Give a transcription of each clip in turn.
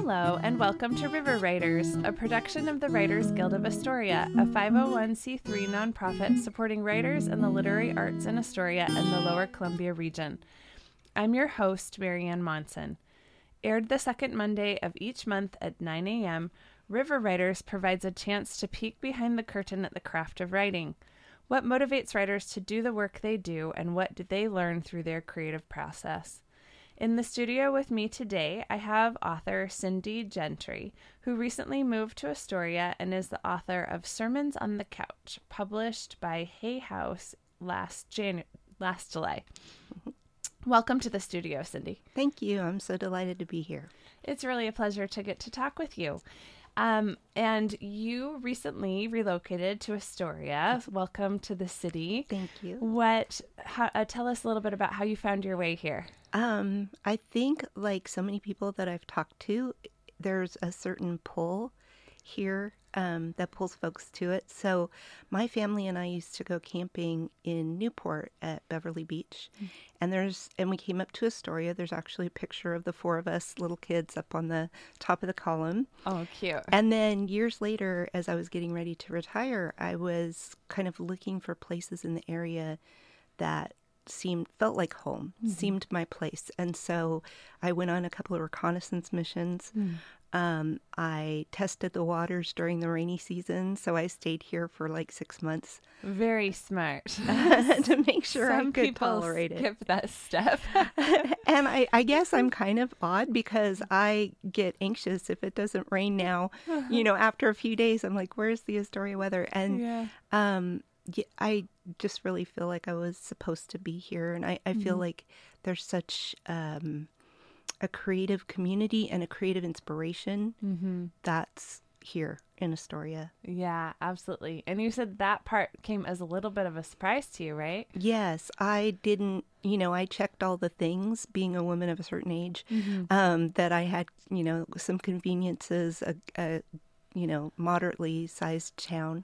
Hello, and welcome to River Writers, a production of the Writers Guild of Astoria, a 501c3 nonprofit supporting writers in the literary arts in Astoria and the Lower Columbia region. I'm your host, Marianne Monson. Aired the second Monday of each month at 9 a.m., River Writers provides a chance to peek behind the curtain at the craft of writing. What motivates writers to do the work they do, and what do they learn through their creative process? In the studio with me today, I have author Cindy Gentry, who recently moved to Astoria and is the author of Sermons on the Couch, published by Hay House last July. Welcome to the studio, Cindy. Thank you. I'm so delighted to be here. It's really a pleasure to get to talk with you. And you recently relocated to Astoria. Welcome to the city. Thank you. Tell us a little bit about how you found your way here. I think, like so many people that I've talked to, there's a certain pull here that pulls folks to it. So my family and I used to go camping in Newport at Beverly Beach. And we came up to Astoria. There's actually a picture of the four of us little kids up on the top of the column. Oh, cute. And then years later, as I was getting ready to retire, I was kind of looking for places in the area that felt like home, seemed my place. And so I went on a couple of reconnaissance missions. I tested the waters during the rainy season, so I stayed here for like 6 months. Very smart. To make sure I could tolerate it. Some people skip that step. And I guess I'm kind of odd because I get anxious if it doesn't rain now. After a few days, I'm like, where's the Astoria weather? And I just really feel like I was supposed to be here. And I feel like there's such a creative community and a creative inspiration that's here in Astoria. Yeah, absolutely. And you said that part came as a little bit of a surprise to you, right? Yes, I didn't, I checked all the things being a woman of a certain age, that I had, some conveniences, a moderately sized town.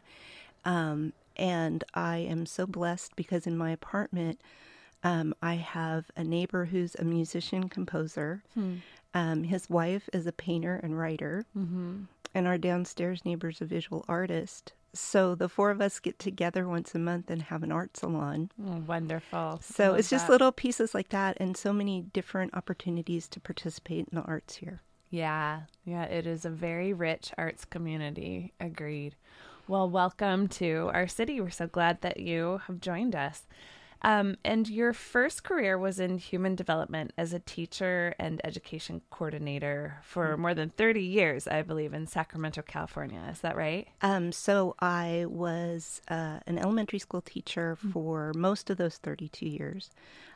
And I am so blessed because in my apartment, I have a neighbor who's a musician composer. His wife is a painter and writer. And our downstairs neighbor's a visual artist. So the four of us get together once a month and have an art salon. Oh, wonderful. So Love it's just that. little pieces like that and so many different opportunities to participate in the arts here. Yeah, it is a very rich arts community. Agreed. Well, welcome to our city. We're so glad that you have joined us. And your first career was in human development as a teacher and education coordinator for more than 30 years, I believe, in Sacramento, California. Is that right? So I was an elementary school teacher for most of those 32 years.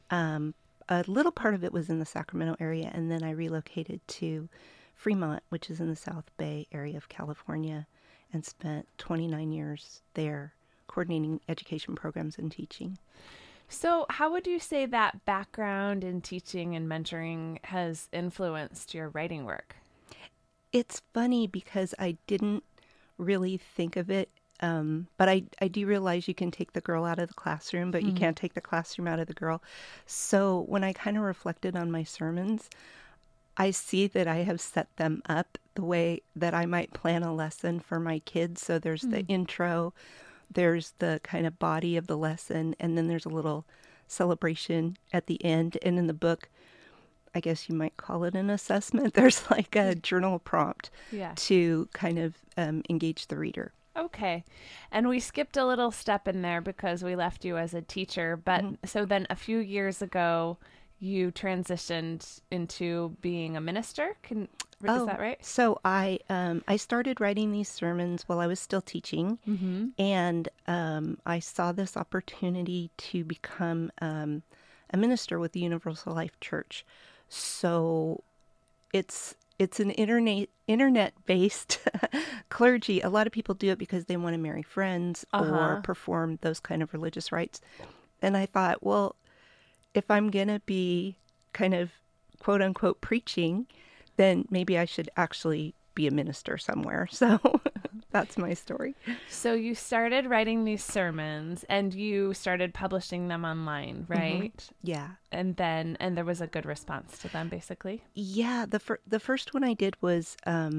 A little part of it was in the Sacramento area, and then I relocated to Fremont, which is in the South Bay area of California, and spent 29 years there coordinating education programs and teaching. So how would you say that background in teaching and mentoring has influenced your writing work? It's funny because I didn't really think of it, but I do realize you can take the girl out of the classroom, but you can't take the classroom out of the girl. So when I kind of reflected on my sermons, I see that I have set them up the way that I might plan a lesson for my kids. So there's the intro, there's the kind of body of the lesson, and then there's a little celebration at the end. And in the book, I guess you might call it an assessment. There's like a journal prompt to kind of engage the reader. Okay. And we skipped a little step in there because we left you as a teacher. But so then a few years ago, you transitioned into being a minister. Is that right? So I started writing these sermons while I was still teaching, and I saw this opportunity to become a minister with the Universal Life Church. So it's an internet-based clergy. A lot of people do it because they want to marry friends or perform those kind of religious rites. And I thought, well, if I'm going to be kind of quote unquote preaching, then maybe I should actually be a minister somewhere. So That's my story. So you started writing these sermons and you started publishing them online, right? Yeah. And there was a good response to them, basically. Yeah, the first one I did was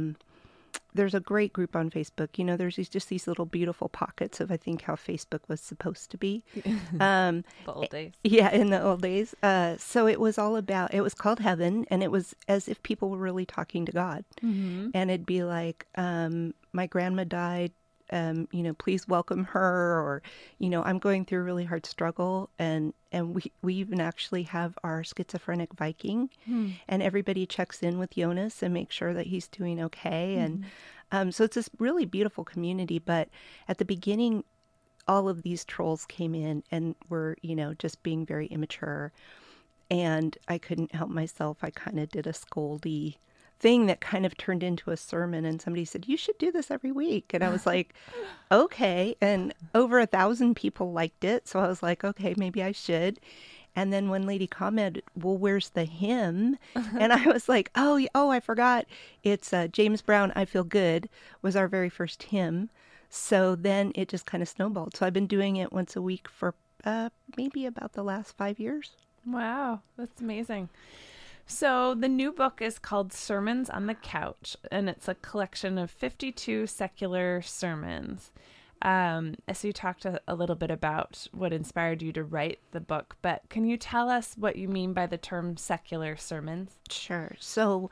there's a great group on Facebook. You know, there's just these little beautiful pockets of, I think, how Facebook was supposed to be. The old days. Yeah, in the old days. So it was called Heaven, and it was as if people were really talking to God. And it'd be like, my grandma died, please welcome her, or, I'm going through a really hard struggle. And we even actually have our schizophrenic Viking, and everybody checks in with Jonas and makes sure that he's doing okay. And so it's this really beautiful community. But at the beginning, all of these trolls came in and were, just being very immature. And I couldn't help myself. I kind of did a scoldy thing that kind of turned into a sermon, and somebody said, you should do this every week. And I was like, okay. And over 1,000 people liked it. So I was like, okay, maybe I should. And then one lady commented, well, where's the hymn? And I was like, oh, I forgot. It's James Brown, I Feel Good was our very first hymn. So then it just kind of snowballed. So I've been doing it once a week for maybe about the last 5 years. Wow, that's amazing. So the new book is called Sermons on the Couch, and it's a collection of 52 secular sermons. So you talked a little bit about what inspired you to write the book, but can you tell us what you mean by the term secular sermons? Sure. So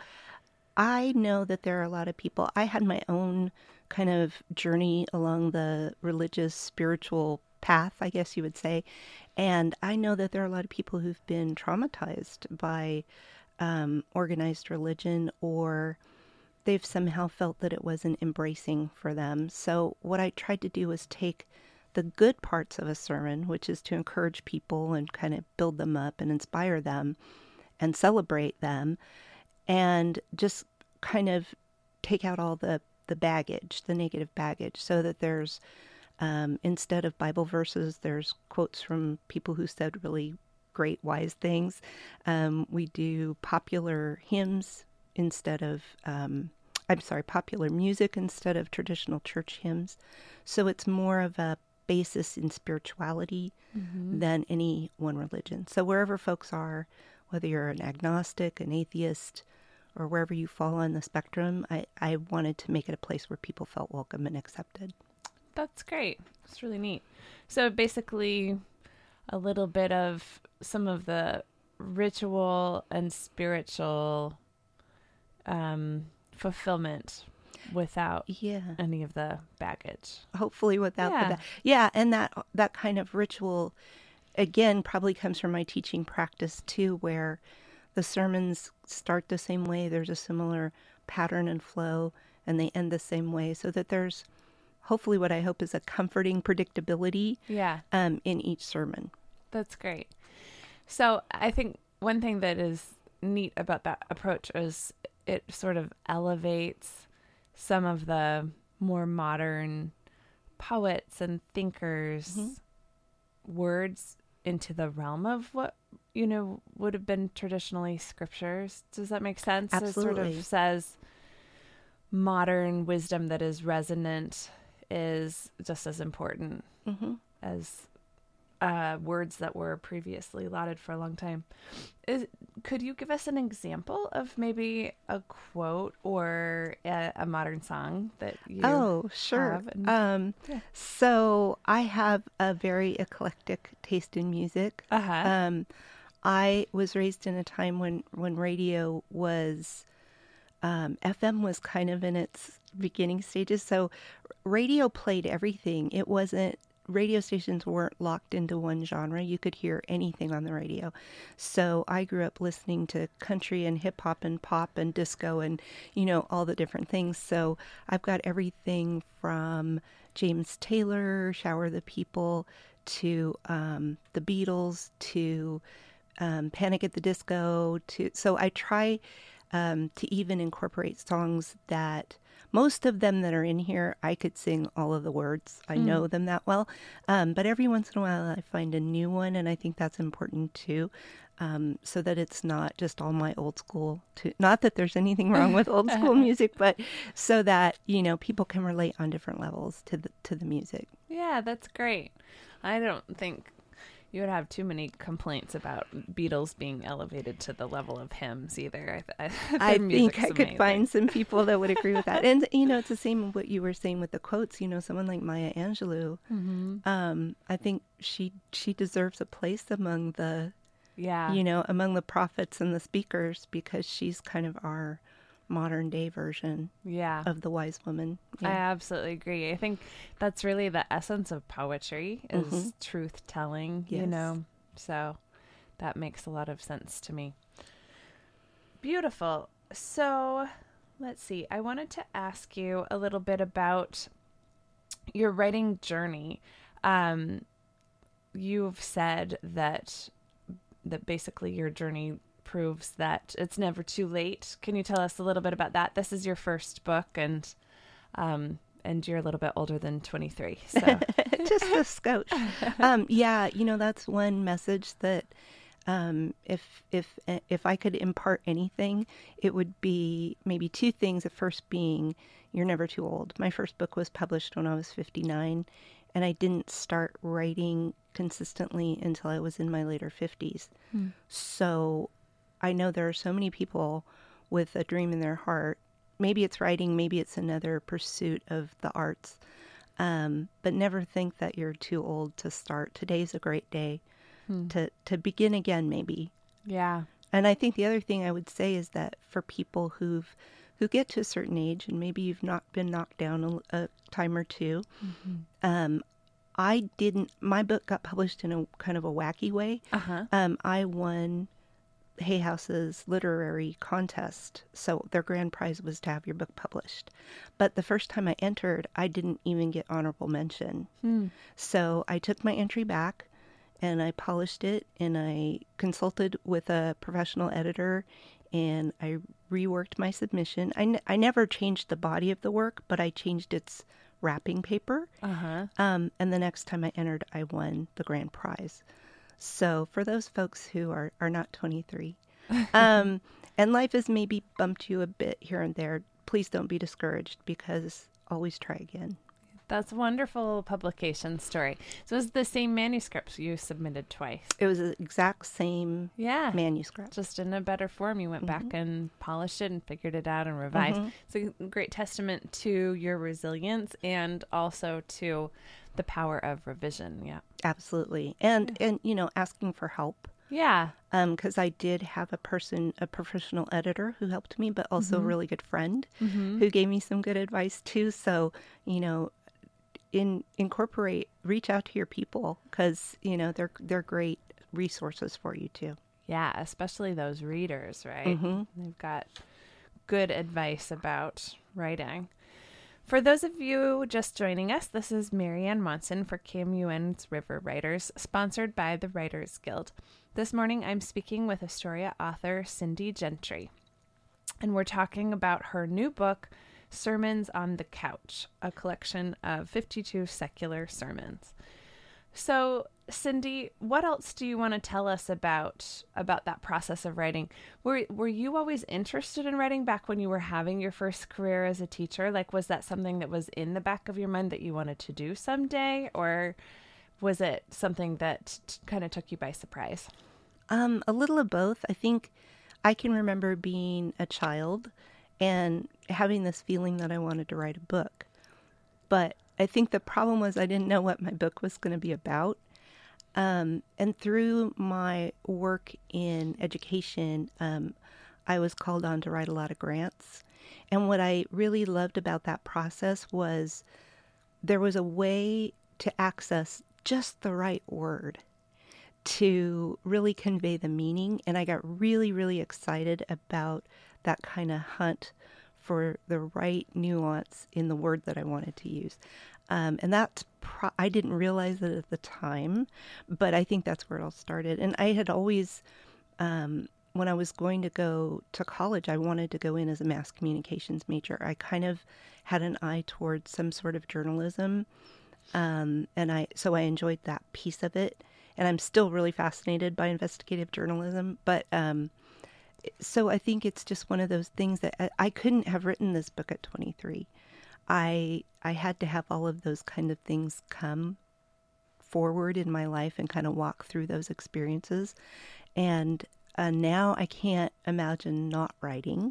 I know that there are a lot of people. I had my own kind of journey along the religious, spiritual path, I guess you would say. And I know that there are a lot of people who've been traumatized by organized religion, or they've somehow felt that it wasn't embracing for them. So what I tried to do was take the good parts of a sermon, which is to encourage people and kind of build them up and inspire them and celebrate them, and just kind of take out all the baggage, the negative baggage, so that there's, instead of Bible verses, there's quotes from people who said really great, wise things. We do popular hymns instead of, popular music instead of traditional church hymns. So it's more of a basis in spirituality than any one religion. So wherever folks are, whether you're an agnostic, an atheist, or wherever you fall on the spectrum, I wanted to make it a place where people felt welcome and accepted. That's great. That's really neat. So basically, a little bit of some of the ritual and spiritual fulfillment without any of the baggage. Hopefully without the baggage. Yeah, and that kind of ritual, again, probably comes from my teaching practice too, where the sermons start the same way. There's a similar pattern and flow, and they end the same way, so that there's hopefully what I hope is a comforting predictability in each sermon. That's great. So I think one thing that is neat about that approach is it sort of elevates some of the more modern poets and thinkers' words into the realm of what, would have been traditionally scriptures. Does that make sense? Absolutely. It sort of says modern wisdom that is resonant is just as important as words that were previously lauded for a long time. Could you give us an example of maybe a quote or a modern song that you sure. have? So I have a very eclectic taste in music. I was raised in a time when radio was, FM was kind of in its beginning stages. So radio played everything. It wasn't, radio stations weren't locked into one genre. You could hear anything on the radio. So I grew up listening to country and hip hop and pop and disco and, all the different things. So I've got everything from James Taylor, Shower the People, to the Beatles, to Panic at the Disco. So I try to even incorporate songs that most of them that are in here, I could sing all of the words. I know them that well. But every once in a while, I find a new one, and I think that's important too. so that it's not just all my old school. Not that there's anything wrong with old school music, but so that, people can relate on different levels to the music. Yeah, that's great. I don't think you would have too many complaints about Beatles being elevated to the level of hymns either. I think I could find some people that would agree with that. And, it's the same what you were saying with the quotes. Someone like Maya Angelou, I think she deserves a place among the, among the prophets and the speakers, because she's kind of our modern day version of the wise woman. I absolutely agree. I think that's really the essence of poetry is truth telling, so that makes a lot of sense to me. Beautiful. So let's see. I wanted to ask you a little bit about your writing journey. You've said that basically your journey proves that it's never too late. Can you tell us a little bit about that? This is your first book, and you're a little bit older than 23. So just a scotch. That's one message that if I could impart anything, it would be maybe two things. The first being, you're never too old. My first book was published when I was 59, and I didn't start writing consistently until I was in my later 50s. So I know there are so many people with a dream in their heart. Maybe it's writing, maybe it's another pursuit of the arts. But never think that you're too old to start. Today's a great day to begin again, maybe. Yeah. And I think the other thing I would say is that for people who get to a certain age, and maybe you've not been knocked down a time or two, my book got published in a kind of a wacky way. I won Hay House's literary contest, so their grand prize was to have your book published. But the first time I entered, I didn't even get honorable mention. So I took my entry back, and I polished it, and I consulted with a professional editor, and I reworked my submission. I never changed the body of the work, but I changed its wrapping paper. And the next time I entered, I won the grand prize. So for those folks who are not 23, and life has maybe bumped you a bit here and there, please don't be discouraged, because always try again. That's a wonderful publication story. So it was the same manuscript you submitted twice? It was the exact same manuscript. Just in a better form. You went back and polished it and figured it out and revised. It's a great testament to your resilience and also to the power of revision. Yeah, absolutely. And asking for help. Yeah. Because I did have a professional editor who helped me, but also a really good friend who gave me some good advice too. So, reach out to your people, because, they're great resources for you too. Yeah, especially those readers, right? They've got good advice about writing. For those of you just joining us, this is Marianne Monson for KMUN's River Writers, sponsored by the Writers Guild. This morning, I'm speaking with Astoria author Cindy Gentry, and we're talking about her new book, Sermons on the Couch, a collection of 52 secular sermons. So, Cindy, what else do you want to tell us about that process of writing? Were you always interested in writing back when you were having your first career as a teacher? Like, was that something that was in the back of your mind that you wanted to do someday, or was it something that kind of took you by surprise? A little of both. I think I can remember being a child and having this feeling that I wanted to write a book. But I think the problem was I didn't know what my book was going to be about. And through my work in education, I was called on to write a lot of grants. And what I really loved about that process was there was a way to access just the right word to really convey the meaning. And I got really, really excited about that kind of hunt for the right nuance in the word that I wanted to use. And that's, I didn't realize it at the time, but I think that's where it all started. And I had always, when I was going to go to college, I wanted to go in as a mass communications major. I kind of had an eye towards some sort of journalism. So I enjoyed that piece of it. and I'm still really fascinated by investigative journalism. But so I think it's just one of those things that I couldn't have written this book at 23. I had to have all of those kind of things come forward in my life and kind of walk through those experiences. And now I can't imagine not writing.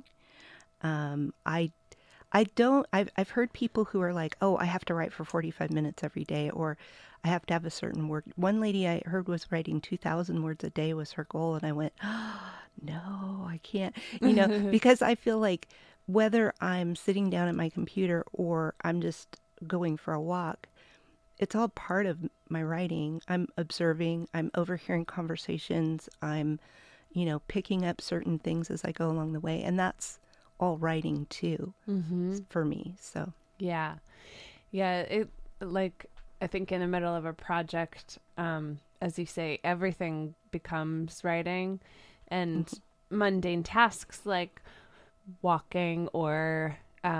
I've heard people who are like, oh, I have to write for 45 minutes every day, or I have to have a certain word. One lady I heard was writing 2,000 words a day was her goal. And I went, oh, no, I can't, because I feel like whether I'm sitting down at my computer or I'm just going for a walk, it's all part of my writing. I'm observing, I'm overhearing conversations, I'm, picking up certain things as I go along the way. And that's all writing too, for me. So yeah, it, like, I think in the middle of a project, as you say, everything becomes writing, and mundane tasks like walking or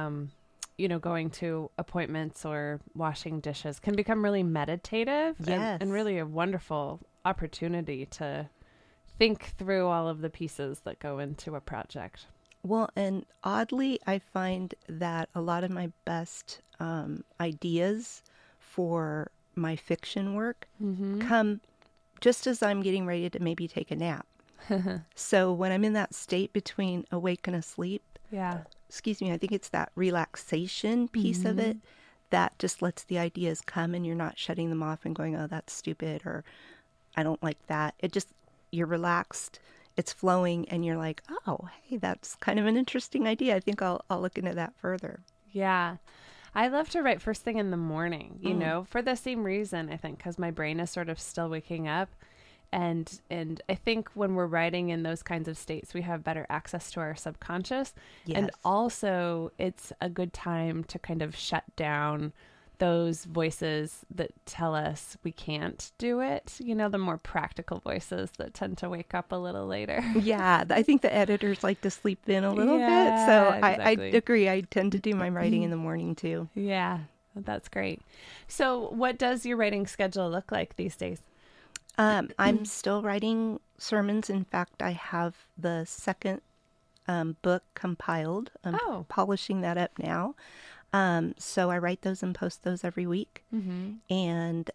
going to appointments or washing dishes can become really meditative. Yes. and really a wonderful opportunity to think through all of the pieces that go into a project. Well, and oddly, I find that a lot of my best ideas for my fiction work come just as I'm getting ready to maybe take a nap. So when I'm in that state between awake and asleep, Yeah. I think it's that relaxation piece of it that just lets the ideas come, and you're not shutting them off and going, oh, that's stupid, or I don't like that. You're relaxed. It's flowing, and you're like, oh, hey, that's kind of an interesting idea. I think I'll look into that further. Yeah. I love to write first thing in the morning, for the same reason, I think, because my brain is sort of still waking up. And I think when we're writing in those kinds of states, we have better access to our subconscious. Yes. And also it's a good time to kind of shut down those voices that tell us we can't do it, the more practical voices that tend to wake up a little later. Yeah, I think the editors like to sleep in a little bit. So exactly. I agree. I tend to do my writing in the morning too. Yeah, that's great. So what does your writing schedule look like these days? I'm still writing sermons. In fact, I have the second book compiled. I'm polishing that up now. So I write those and post those every week. And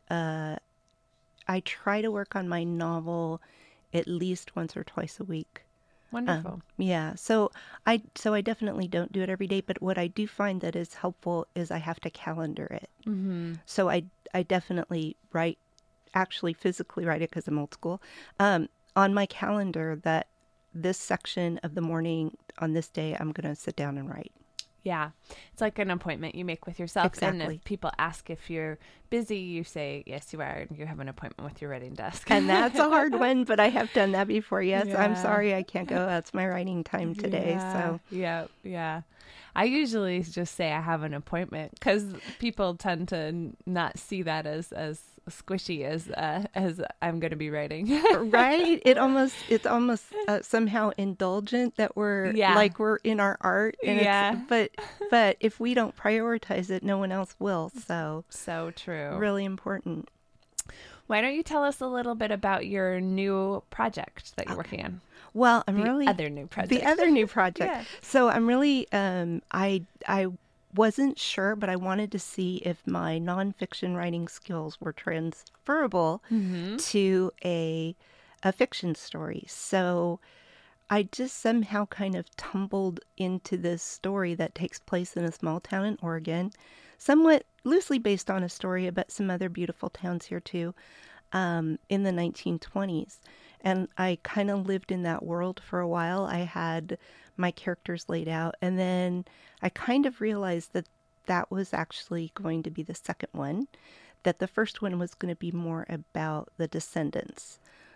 I try to work on my novel at least once or twice a week. Wonderful. Yeah. So I definitely don't do it every day, but what I do find that is helpful is I have to calendar it. So I definitely actually physically write it because I'm old school, on my calendar that this section of the morning on this day, I'm going to sit down and write. Yeah. It's like an appointment you make with yourself. Exactly. And if people ask if you're busy, you say, yes, you are. And you have an appointment with your writing desk. And that's a hard one, but I have done that before. Yes. Yeah. I'm sorry I can't go. That's my writing time today. So Yeah. I usually just say I have an appointment because people tend to not see that as squishy as I'm going to be writing. Right? It's almost somehow indulgent that we're like we're in our art. And but if we don't prioritize it, no one else will. So true. Really important. Why don't you tell us a little bit about your new project that you're working on? Well, the other new project. Yeah. So I'm really, I wasn't sure, but I wanted to see if my nonfiction writing skills were transferable to a fiction story. So I just somehow kind of tumbled into this story that takes place in a small town in Oregon, somewhat loosely based on a story about some other beautiful towns here too, in the 1920s. And I kind of lived in that world for a while. I had my characters laid out. And then I kind of realized that that was actually going to be the second one, that the first one was going to be more about the descendants.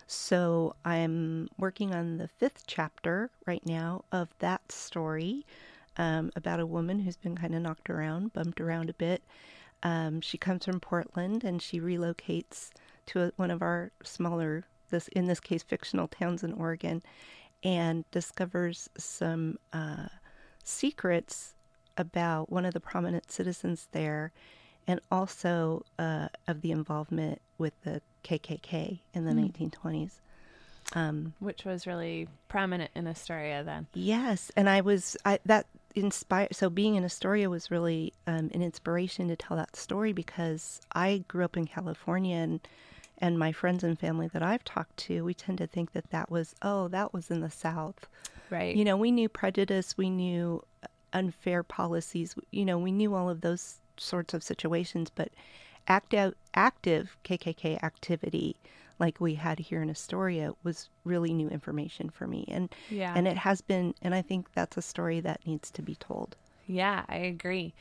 So I'm working on the 5th chapter right now of that story, about a woman who's been kind of knocked around, bumped around a bit. She comes from Portland and she relocates to one of our smaller, in this case, fictional towns in Oregon, and discovers some secrets about one of the prominent citizens there, and also of the involvement with the KKK in the 1920s. Which was really prominent in Astoria then. Yes, and that inspired. So being in Astoria was really an inspiration to tell that story, because I grew up in California, and my friends and family that I've talked to, we tend to think that was in the South. Right. You know, we knew prejudice, we knew unfair policies, you know, we knew all of those sorts of situations, but active KKK activity like we had here in Astoria was really new information for me. And it has been, and I think that's a story that needs to be told. Yeah, I agree.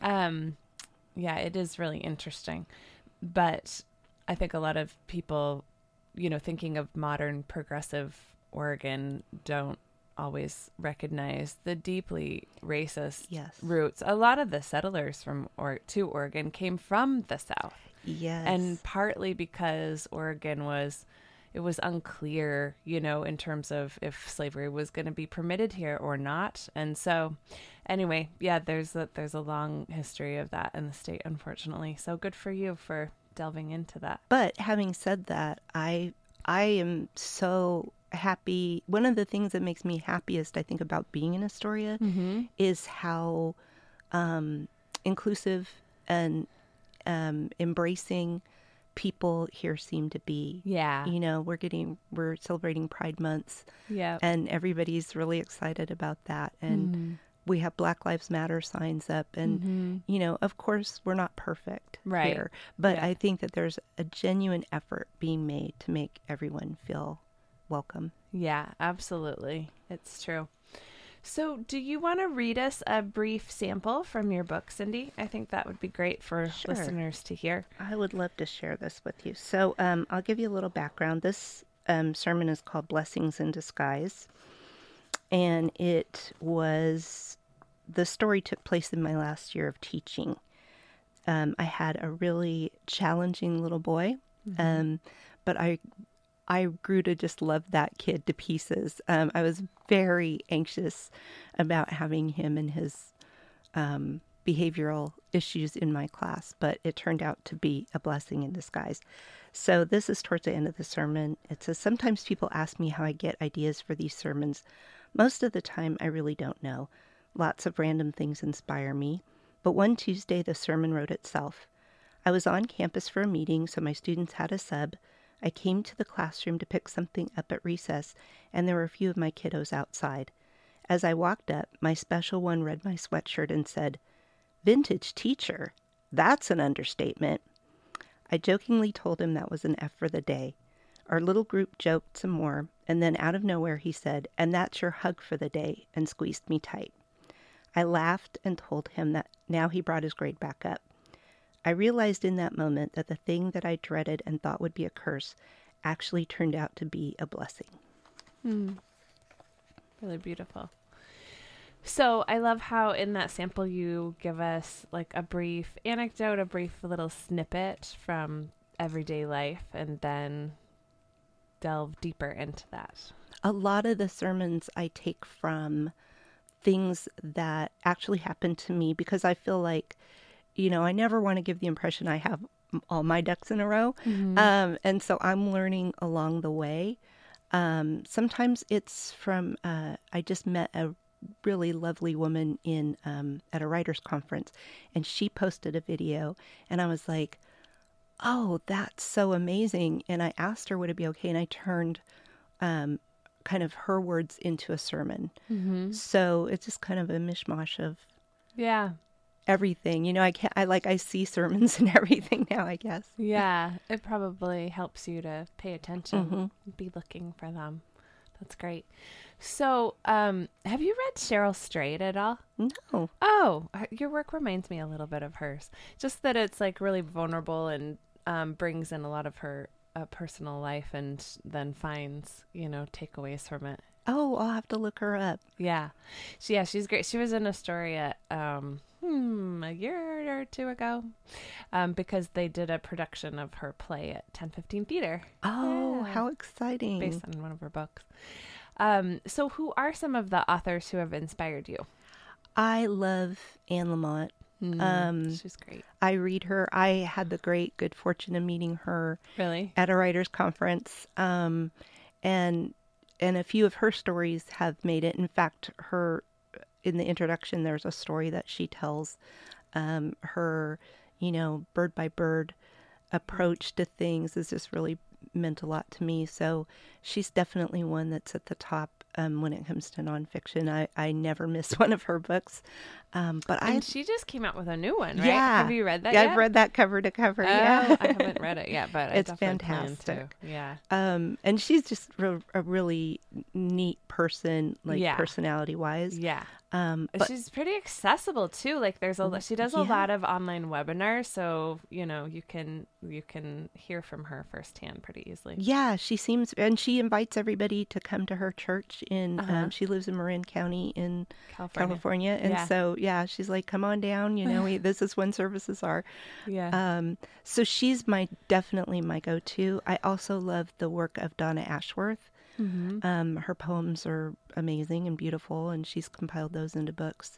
It is really interesting. But I think a lot of people, you know, thinking of modern progressive Oregon don't always recognize the deeply racist roots. A lot of the settlers to Oregon came from the South. Yes. And partly because Oregon was unclear, you know, in terms of if slavery was going to be permitted here or not. And so anyway, there's a long history of that in the state, unfortunately. So good for you for delving into that. But having said that, I am so happy. One of the things that makes me happiest, I think, about being in Astoria is how inclusive and embracing people here seem to be. Yeah. You know, we're celebrating Pride Months. Yeah. And everybody's really excited about that. And we have Black Lives Matter signs up. And, you know, of course, we're not perfect here. But I think that there's a genuine effort being made to make everyone feel welcome. Yeah, absolutely. It's true. So do you want to read us a brief sample from your book, Cindy? I think that would be great for listeners to hear. I would love to share this with you. So I'll give you a little background. This sermon is called Blessings in Disguise. And the story took place in my last year of teaching. I had a really challenging little boy, but I grew to just love that kid to pieces. I was very anxious about having him and his behavioral issues in my class, but it turned out to be a blessing in disguise. So this is towards the end of the sermon. It says, sometimes people ask me how I get ideas for these sermons. Most of the time, I really don't know. Lots of random things inspire me. But one Tuesday, the sermon wrote itself. I was on campus for a meeting, so my students had a sub. I came to the classroom to pick something up at recess, and there were a few of my kiddos outside. As I walked up, my special one read my sweatshirt and said, "Vintage teacher, that's an understatement." I jokingly told him that was an F for the day. Our little group joked some more, and then out of nowhere he said, "And that's your hug for the day," and squeezed me tight. I laughed and told him that now he brought his grade back up. I realized in that moment that the thing that I dreaded and thought would be a curse actually turned out to be a blessing. Really beautiful. So I love how in that sample you give us like a brief anecdote, a brief little snippet from everyday life, and then delve deeper into that. A lot of the sermons I take from things that actually happened to me, because I feel like, you know, I never want to give the impression I have all my ducks in a row. And so I'm learning along the way. Sometimes it's from, I just met a really lovely woman at a writer's conference, and she posted a video, and I was like, oh, that's so amazing. And I asked her, would it be okay? And I turned kind of her words into a sermon. So it's just kind of a mishmash of everything. You know, I see sermons and everything now, I guess. Yeah, it probably helps you to pay attention, be looking for them. That's great. So, have you read Cheryl Strayed at all? No. Oh, your work reminds me a little bit of hers. Just that it's like really vulnerable and brings in a lot of her personal life, and then finds, you know, takeaways from it. Oh, I'll have to look her up. Yeah. She's great. She was in Astoria a year or two ago because they did a production of her play at 1015 Theater. Oh, how exciting. Based on one of her books. So who are some of the authors who have inspired you? I love Anne Lamott. She's great. I read her. I had the great good fortune of meeting her Really? at a writers' conference, and a few of her stories have made it. In fact, in the introduction, there's a story that she tells. Her, bird by bird approach to things is just really meant a lot to me. So she's definitely one that's at the top when it comes to nonfiction. I never miss one of her books. And she just came out with a new one, right? Yeah. Have you read that yet? I've read that cover to cover. Oh, Yeah. I haven't read it yet, but It's I definitely plan fantastic. to. Yeah. And she's just a really neat person, Yeah. personality wise. Yeah. But She's pretty accessible too. Like she does a lot of online webinars, so you can hear from her firsthand pretty easily. yeah, and she invites everybody to come to her church she lives in Marin County in California. And so, she's like, come on down, this is when services are. Yeah. So she's definitely my go-to. I also love the work of Donna Ashworth. Mm-hmm. Her poems are amazing and beautiful, and she's compiled those into books.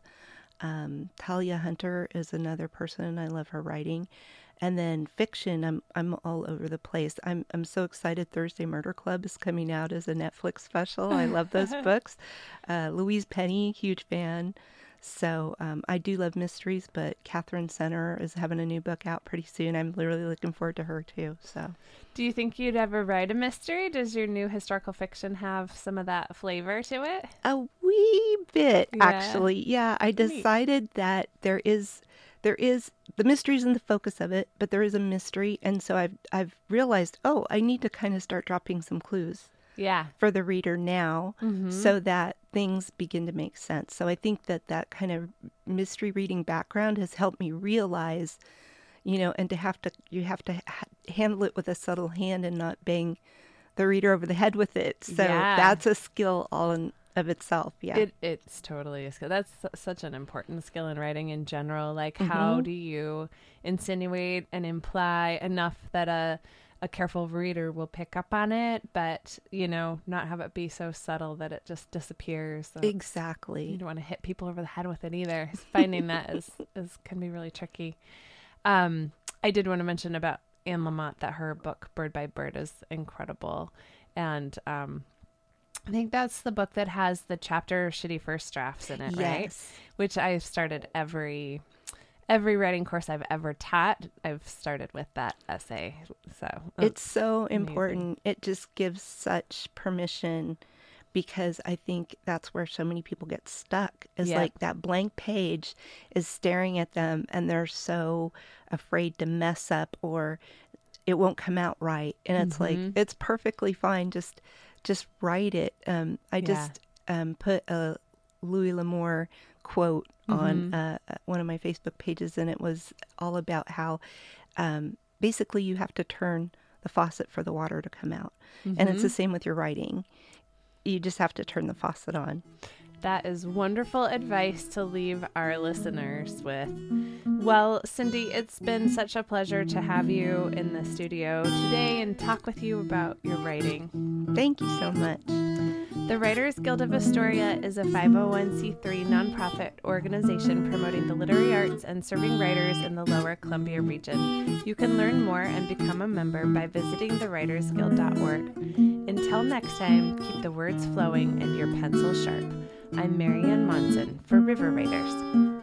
Talia Hunter is another person. I love her writing. And then fiction, I'm all over the place. I'm so excited. Thursday Murder Club is coming out as a Netflix special. I love those books. Louise Penny, huge fan. So I do love mysteries, but Catherine Center is having a new book out pretty soon. I'm literally looking forward to her too. So, do you think you'd ever write a mystery? Does your new historical fiction have some of that flavor to it? A wee bit, actually. Yeah, I decided that there is the mystery isn't the focus of it, but there is a mystery, and so I've realized, I need to kind of start dropping some clues. Yeah. For the reader now, so that things begin to make sense. So I think that kind of mystery reading background has helped me realize, and you have to handle it with a subtle hand and not bang the reader over the head with it. So that's a skill all in of itself. Yeah. It's totally a skill. That's such an important skill in writing in general. Like, how do you insinuate and imply enough that a careful reader will pick up on it, but, not have it be so subtle that it just disappears. So exactly. You don't want to hit people over the head with it either. Finding that can be really tricky. I did want to mention about Anne Lamott that her book, Bird by Bird, is incredible. And I think that's the book that has the chapter shitty first drafts in it, right? Yes. Which I've started every writing course I've ever taught, I've started with that essay. So it's so important. It just gives such permission, because I think that's where so many people get stuck, is like that blank page is staring at them and they're so afraid to mess up or it won't come out right. And it's like, it's perfectly fine. Just write it. I just put a Louis L'Amour quote on one of my Facebook pages, and it was all about how basically you have to turn the faucet for the water to come out. And it's the same with your writing. You just have to turn the faucet on. That is wonderful advice to leave our listeners with. Well, Cindy, it's been such a pleasure to have you in the studio today and talk with you about your writing. Thank you so much. The Writers Guild of Astoria is a 501c3 nonprofit organization promoting the literary arts and serving writers in the Lower Columbia region. You can learn more and become a member by visiting thewritersguild.org. Until next time, keep the words flowing and your pencil sharp. I'm Marianne Monson for River Writers.